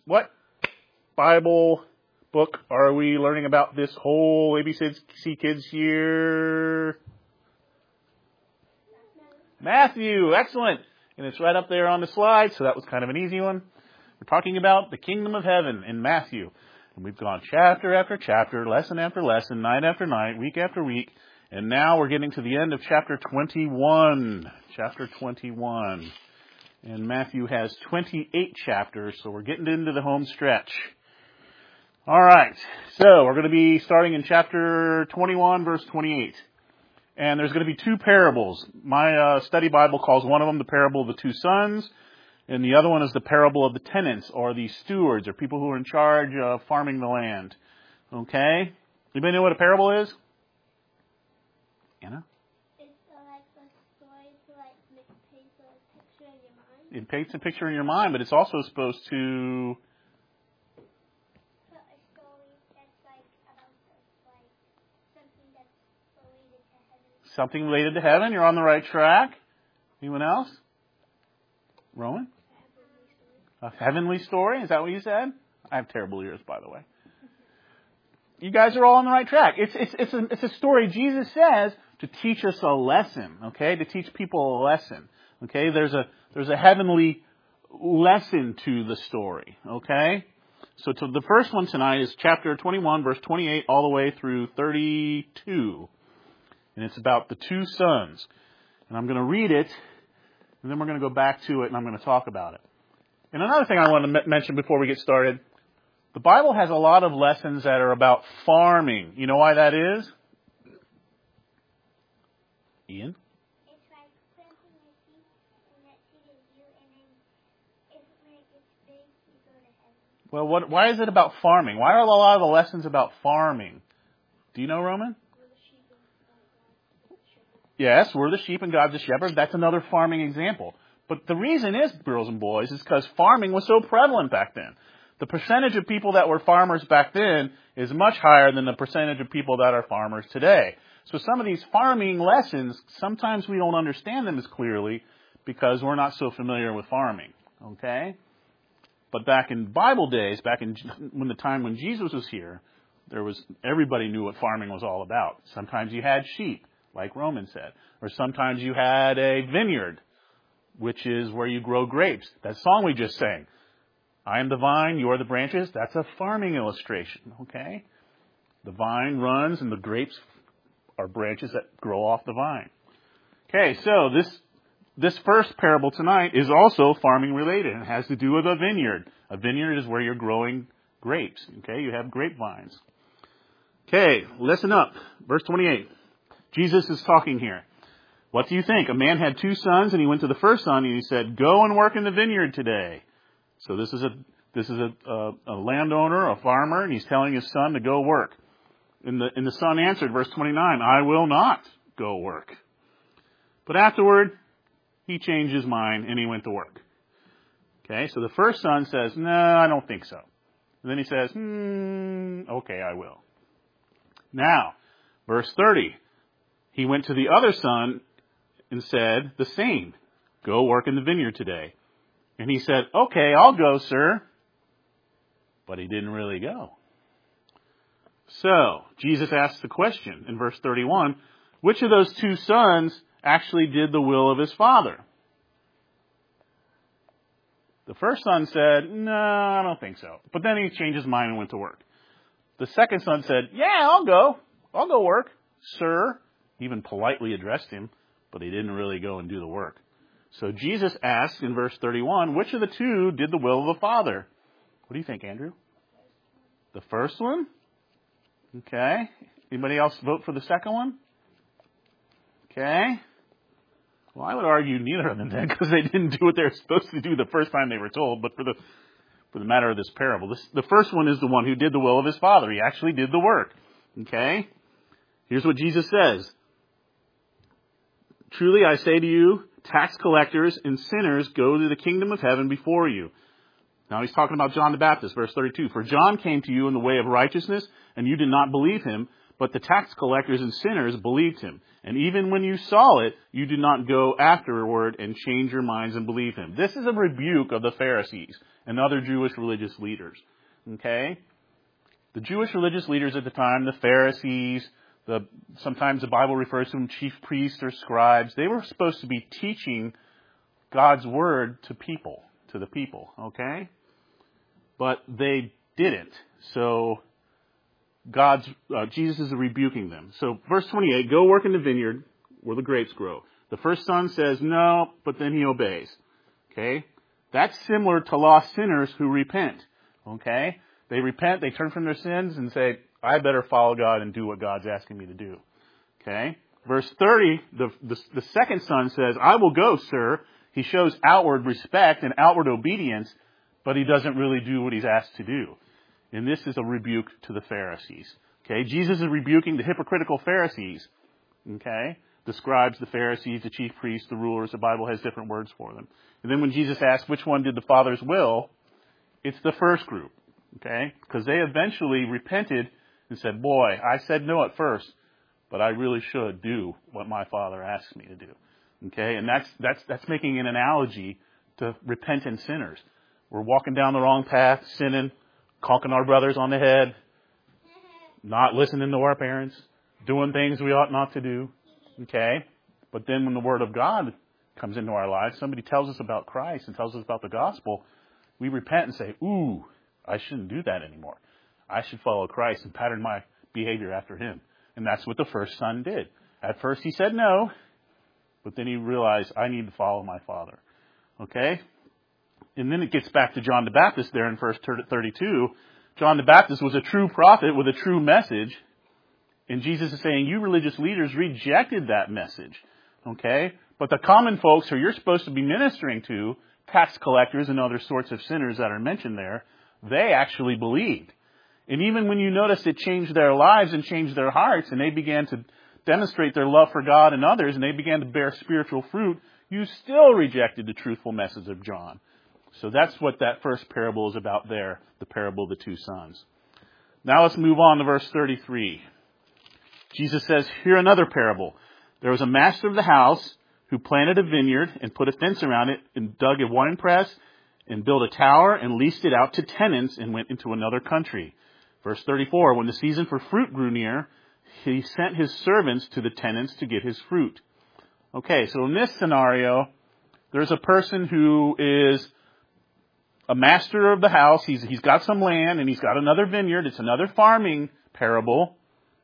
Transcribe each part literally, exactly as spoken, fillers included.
what Bible book are we learning about this whole A B C Kids year? Matthew. Excellent. And it's right up there on the slide, so that was kind of an easy one. We're talking about the kingdom of heaven in Matthew. And we've gone chapter after chapter, lesson after lesson, night after night, week after week. And now we're getting to the end of chapter twenty-one. Chapter twenty-one. And Matthew has twenty-eight chapters, so we're getting into the home stretch. All right. So we're going to be starting in chapter twenty-one, verse twenty-eight. And there's going to be two parables. My uh, study Bible calls one of them the parable of the two sons, and the other one is the parable of the tenants, or the stewards, or people who are in charge of farming the land. Okay? Anybody know what a parable is? Anna? It's uh, like a story to like make, paint a picture in your mind. It paints a picture in your mind, but it's also supposed to... Put a story that's like about the, like something that's related to heaven. Something related to heaven. You're on the right track. Anyone else? Roman? A heavenly story? Is that what you said? I have terrible ears, by the way. You guys are all on the right track. It's it's it's a, it's a story Jesus says to teach us a lesson, okay? To teach people a lesson, okay? There's a there's a heavenly lesson to the story, okay? So to the first one tonight is chapter twenty-one, verse twenty-eight, all the way through thirty-two. And it's about the two sons. And I'm going to read it, and then we're going to go back to it, and I'm going to talk about it. And another thing I want to m- mention before we get started, the Bible has a lot of lessons that are about farming. You know why that is? Ian? It's like planting a seed, and that seed is you, and then if when it gets big, you go to heaven. Well, what, why is it about farming? Why are a lot of the lessons about farming? Do you know, Roman? We're the sheep and God is the shepherd. Yes, we're the sheep and God's the shepherd. That's another farming example. But the reason is, girls and boys, is because farming was so prevalent back then. The percentage of people that were farmers back then is much higher than the percentage of people that are farmers today. So some of these farming lessons, sometimes we don't understand them as clearly because we're not so familiar with farming. Okay? But back in Bible days, back in when the time when Jesus was here, there was everybody knew what farming was all about. Sometimes you had sheep, like Roman said, or sometimes you had a vineyard, which is where you grow grapes. That song we just sang, I am the vine, you are the branches, that's a farming illustration, okay? The vine runs and the grapes are branches that grow off the vine. Okay, so this this first parable tonight is also farming related. It has to do with a vineyard. A vineyard is where you're growing grapes, okay? You have grapevines. Okay, listen up. Verse twenty-eight. Jesus is talking here. What do you think? A man had two sons, and he went to the first son, and he said, go and work in the vineyard today. So this is a this is a, a, a landowner, a farmer, and he's telling his son to go work. And the, and the son answered, verse twenty-nine, I will not go work. But afterward, he changed his mind, and he went to work. Okay, so the first son says, no, I don't think so. And then he says, hmm, okay, I will. Now, verse thirty, he went to the other son and said the same. Go work in the vineyard today. And he said, okay, I'll go, sir. But he didn't really go. So, Jesus asks the question in verse thirty-one, which of those two sons actually did the will of his father? The first son said, no, I don't think so. But then he changed his mind and went to work. The second son said, yeah, I'll go. I'll go work, sir. He even politely addressed him, but he didn't really go and do the work. So Jesus asks in verse thirty-one, which of the two did the will of the Father? What do you think, Andrew? The first one? Okay. Anybody else vote for the second one? Okay. Well, I would argue neither of them then, because they didn't do what they were supposed to do the first time they were told. But for the for the matter of this parable, this, the first one is the one who did the will of his Father. He actually did the work. Okay. Here's what Jesus says. Truly I say to you, tax collectors and sinners go to the kingdom of heaven before you. Now he's talking about John the Baptist, verse thirty-two. For John came to you in the way of righteousness, and you did not believe him, but the tax collectors and sinners believed him. And even when you saw it, you did not go afterward and change your minds and believe him. This is a rebuke of the Pharisees and other Jewish religious leaders. Okay? The Jewish religious leaders at the time, the Pharisees, the sometimes the Bible refers to them chief priests or scribes, they were supposed to be teaching God's word to people, to the people, okay? But they didn't. So God's uh, Jesus is rebuking them. So verse twenty-eight, go work in the vineyard where the grapes grow. The first son says no, but then he obeys. Okay? That's similar to lost sinners who repent. Okay? They repent, they turn from their sins and say, I better follow God and do what God's asking me to do. Okay? Verse thirty, the, the, the second son says, I will go, sir. He shows outward respect and outward obedience, but he doesn't really do what he's asked to do. And this is a rebuke to the Pharisees. Okay? Jesus is rebuking the hypocritical Pharisees. Okay? The scribes, the Pharisees, the chief priests, the rulers. The Bible has different words for them. And then when Jesus asks which one did the Father's will, it's the first group. Okay? Because they eventually repented and said, boy, I said no at first, but I really should do what my Father asks me to do. Okay? And that's, that's, that's making an analogy to repentant sinners. We're walking down the wrong path, sinning, conking our brothers on the head, not listening to our parents, doing things we ought not to do. Okay? But then when the Word of God comes into our lives, somebody tells us about Christ and tells us about the gospel, we repent and say, ooh, I shouldn't do that anymore. I should follow Christ and pattern my behavior after Him. And that's what the first son did. At first he said no, but then he realized, I need to follow my Father. Okay? And then it gets back to John the Baptist there in verse thirty-two. John the Baptist was a true prophet with a true message. And Jesus is saying, you religious leaders rejected that message. Okay? But the common folks who you're supposed to be ministering to, tax collectors and other sorts of sinners that are mentioned there, they actually believed. And even when you notice it changed their lives and changed their hearts, and they began to demonstrate their love for God and others, and they began to bear spiritual fruit, you still rejected the truthful message of John. So that's what that first parable is about there, the parable of the two sons. Now let's move on to verse thirty-three. Jesus says, here another parable. There was a master of the house who planted a vineyard and put a fence around it and dug a wine press and built a tower and leased it out to tenants and went into another country. Verse thirty-four, when the season for fruit grew near, he sent his servants to the tenants to get his fruit. Okay, so in this scenario, there's a person who is a master of the house. He's, he's got some land and he's got another vineyard. It's another farming parable.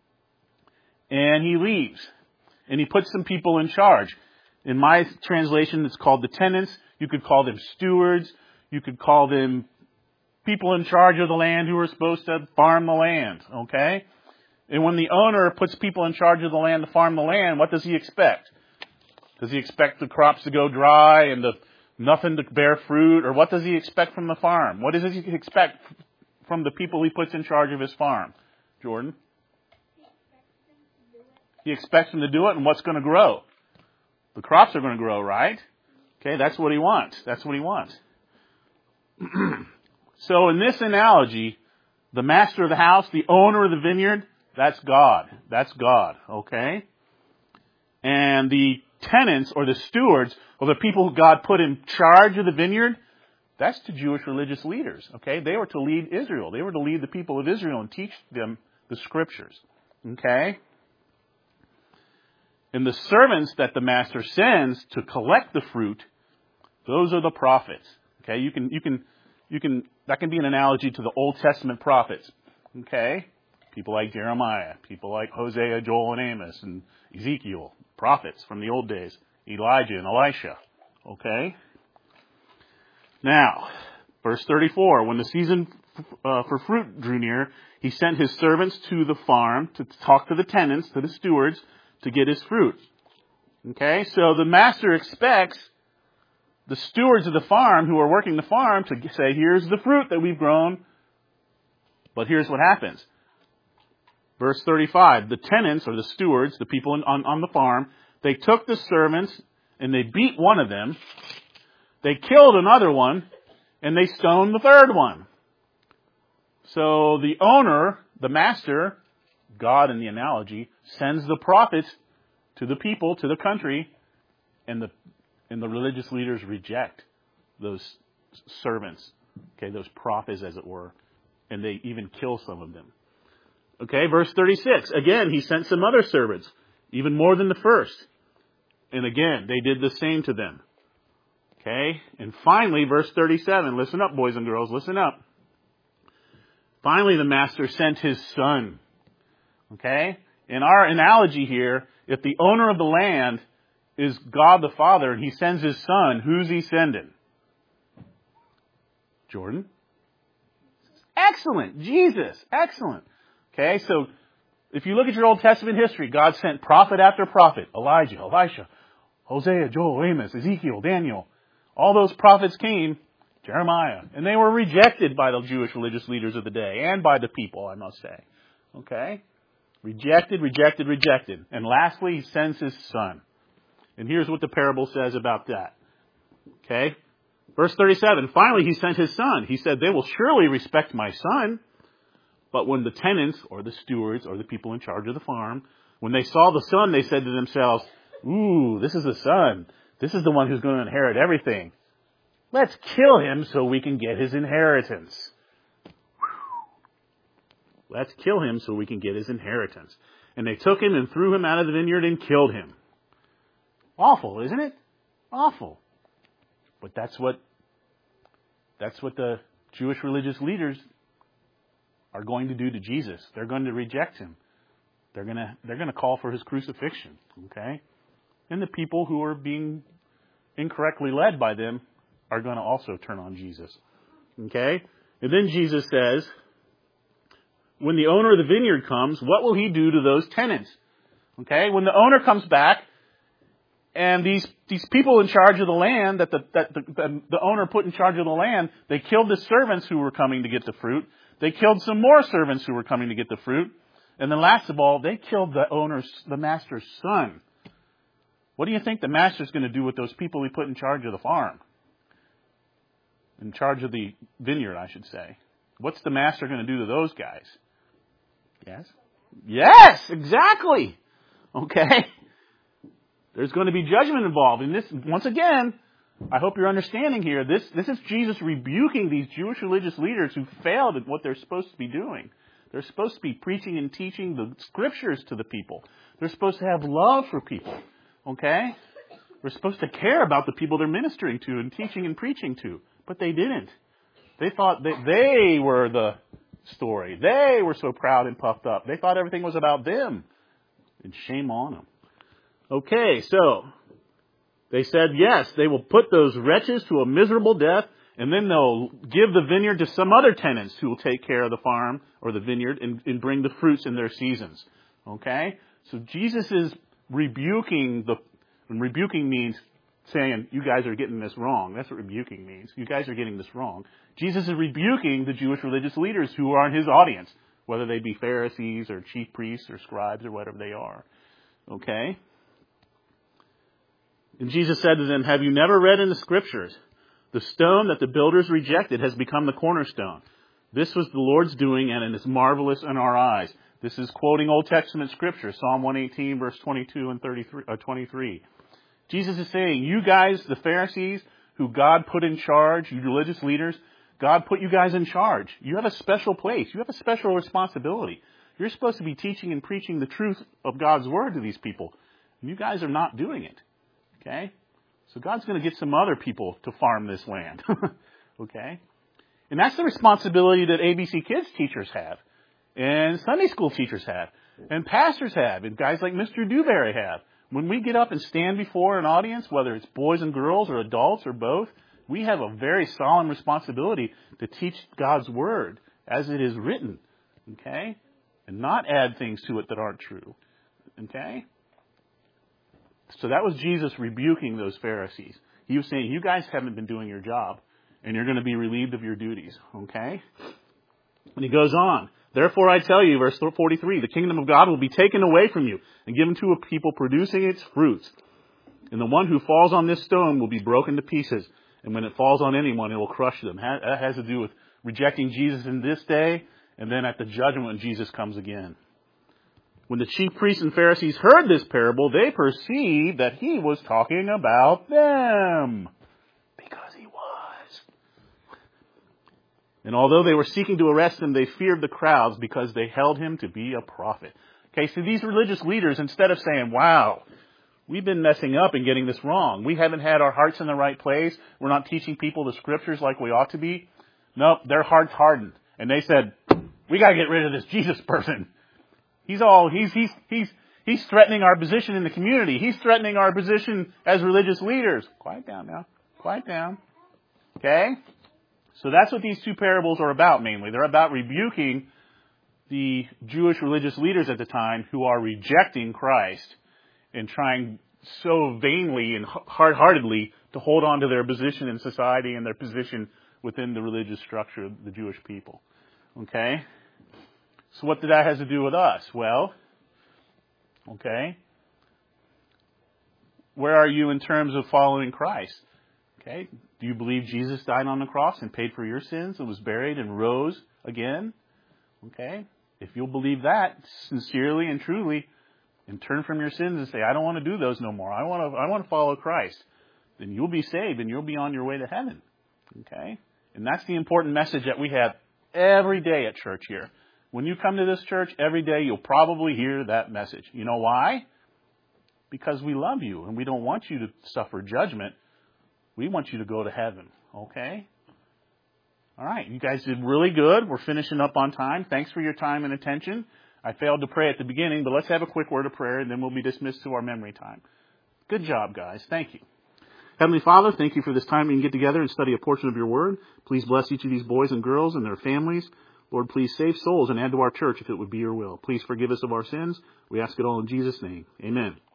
And he leaves. And he puts some people in charge. In my translation, it's called the tenants. You could call them stewards. You could call them people in charge of the land who are supposed to farm the land. Okay? And when the owner puts people in charge of the land to farm the land, what does he expect? Does he expect the crops to go dry and the nothing to bear fruit? Or what does he expect from the farm? What does he expect from the people he puts in charge of his farm? Jordan? He expects them to do it, and what's going to grow? The crops are going to grow, right? Okay, that's what he wants. That's what he wants. So in this analogy, the master of the house, the owner of the vineyard, that's God. That's God, okay? And the tenants or the stewards or the people who God put in charge of the vineyard, that's to Jewish religious leaders, okay? They were to lead Israel. They were to lead the people of Israel and teach them the scriptures, okay? And the servants that the master sends to collect the fruit, those are the prophets. Okay, you can, you can, you can, that can be an analogy to the Old Testament prophets. Okay? People like Jeremiah, people like Hosea, Joel, and Amos, and Ezekiel, prophets from the old days, Elijah and Elisha. Okay? Now, verse thirty-four, when the season uh, for fruit drew near, he sent his servants to the farm to talk to the tenants, to the stewards, to get his fruit. Okay, so the master expects the stewards of the farm who are working the farm to say, here's the fruit that we've grown, but here's what happens. Verse thirty-five, the tenants or the stewards, the people on, on the farm, they took the servants and they beat one of them, they killed another one, and they stoned the third one. So the owner, the master, God in the analogy, sends the prophets to the people, to the country, and the and the religious leaders reject those servants Okay, those prophets, as it were. And they even kill some of them. Okay, verse thirty-six. Again, he sent some other servants, even more than the first. And again, they did the same to them. Okay, and finally, verse thirty-seven. Listen up, boys and girls, listen up. Finally, the master sent his son. Okay, in our analogy here, if the owner of the land is God the Father and he sends his son, who's he sending? Jordan? Excellent. Jesus. Excellent. Okay, so if you look at your Old Testament history, God sent prophet after prophet. Elijah, Elisha, Hosea, Joel, Amos, Ezekiel, Daniel. All those prophets came, Jeremiah, and they were rejected by the Jewish religious leaders of the day and by the people, I must say. Okay? Rejected, rejected, rejected. And lastly, he sends his son. And here's what the parable says about that. Okay? Verse thirty-seven, finally he sent his son. He said, they will surely respect my son. But when the tenants or the stewards or the people in charge of the farm, when they saw the son, they said to themselves, ooh, this is the son. This is the one who's going to inherit everything. Let's kill him so we can get his inheritance. Let's kill him so we can get his inheritance. And they took him and threw him out of the vineyard and killed him. Awful, isn't it? Awful. But that's what that's what the Jewish religious leaders are going to do to Jesus. They're going to reject him. They're going to they're going to call for his crucifixion, okay? And the people who are being incorrectly led by them are going to also turn on Jesus. Okay? And then Jesus says, when the owner of the vineyard comes, what will he do to those tenants? Okay? When the owner comes back, and these these people in charge of the land, that the that the, the, the owner put in charge of the land, they killed the servants who were coming to get the fruit. They killed some more servants who were coming to get the fruit. And then last of all, they killed the owner's, the master's son. What do you think the master's going to do with those people he put in charge of the farm? In charge of the vineyard, I should say. What's the master going to do to those guys? Yes? Yes, exactly. Okay. There's going to be judgment involved. And this, once again, I hope you're understanding here, this, this is Jesus rebuking these Jewish religious leaders who failed at what they're supposed to be doing. They're supposed to be preaching and teaching the scriptures to the people. They're supposed to have love for people. Okay? We're supposed to care about the people they're ministering to and teaching and preaching to. But they didn't. They thought that they were the story. They were so proud and puffed up. They thought everything was about them. And shame on them. Okay, so they said, yes, they will put those wretches to a miserable death, and then they'll give the vineyard to some other tenants who will take care of the farm or the vineyard and, and bring the fruits in their seasons. Okay? So Jesus is rebuking the, and rebuking means saying, you guys are getting this wrong. That's what rebuking means. You guys are getting this wrong. Jesus is rebuking the Jewish religious leaders who are in his audience, whether they be Pharisees or chief priests or scribes or whatever they are. Okay? And Jesus said to them, have you never read in the scriptures, the stone that the builders rejected has become the cornerstone. This was the Lord's doing, and it is marvelous in our eyes. This is quoting Old Testament scripture, Psalm one eighteen, verse twenty-two and thirty-three, uh, twenty-three. Jesus is saying, you guys, the Pharisees, who God put in charge, you religious leaders, God put you guys in charge. You have a special place. You have a special responsibility. You're supposed to be teaching and preaching the truth of God's word to these people. And you guys are not doing it. Okay? So God's going to get some other people to farm this land. Okay? And that's the responsibility that A B C Kids teachers have. And Sunday school teachers have. And pastors have. And guys like Mister Dewberry have. When we get up and stand before an audience, whether it's boys and girls or adults or both, we have a very solemn responsibility to teach God's word as it is written. Okay? And not add things to it that aren't true. Okay? So that was Jesus rebuking those Pharisees. He was saying, you guys haven't been doing your job, and you're going to be relieved of your duties. Okay? And he goes on. Therefore I tell you, verse forty-three, the kingdom of God will be taken away from you and given to a people producing its fruits. And the one who falls on this stone will be broken to pieces. And when it falls on anyone, it will crush them. That has to do with rejecting Jesus in this day, and then at the judgment when Jesus comes again. When the chief priests and Pharisees heard this parable, they perceived that he was talking about them. Because he was. And although they were seeking to arrest him, they feared the crowds because they held him to be a prophet. Okay, so these religious leaders, instead of saying, wow, we've been messing up and getting this wrong. We haven't had our hearts in the right place. We're not teaching people the scriptures like we ought to be. Nope, their hearts hardened. And they said, we got to get rid of this Jesus person. He's all, he's, he's, he's, he's threatening our position in the community. He's threatening our position as religious leaders. Quiet down now. Quiet down. Okay? So that's what these two parables are about mainly. They're about rebuking the Jewish religious leaders at the time who are rejecting Christ and trying so vainly and hard-heartedly to hold on to their position in society and their position within the religious structure of the Jewish people. Okay? So what did that have to do with us? Well, okay, where are you in terms of following Christ? Okay, do you believe Jesus died on the cross and paid for your sins and was buried and rose again? Okay, if you'll believe that sincerely and truly and turn from your sins and say, I don't want to do those no more. I want to, I want to follow Christ. Then you'll be saved and you'll be on your way to heaven. Okay, and that's the important message that we have every day at church here. When you come to this church, every day you'll probably hear that message. You know why? Because we love you and we don't want you to suffer judgment. We want you to go to heaven. Okay? All right. You guys did really good. We're finishing up on time. Thanks for your time and attention. I failed to pray at the beginning, but let's have a quick word of prayer and then we'll be dismissed to our memory time. Good job, guys. Thank you. Heavenly Father, thank you for this time we can get together and study a portion of your word. Please bless each of these boys and girls and their families. Lord, please save souls and add to our church if it would be your will. Please forgive us of our sins. We ask it all in Jesus' name. Amen.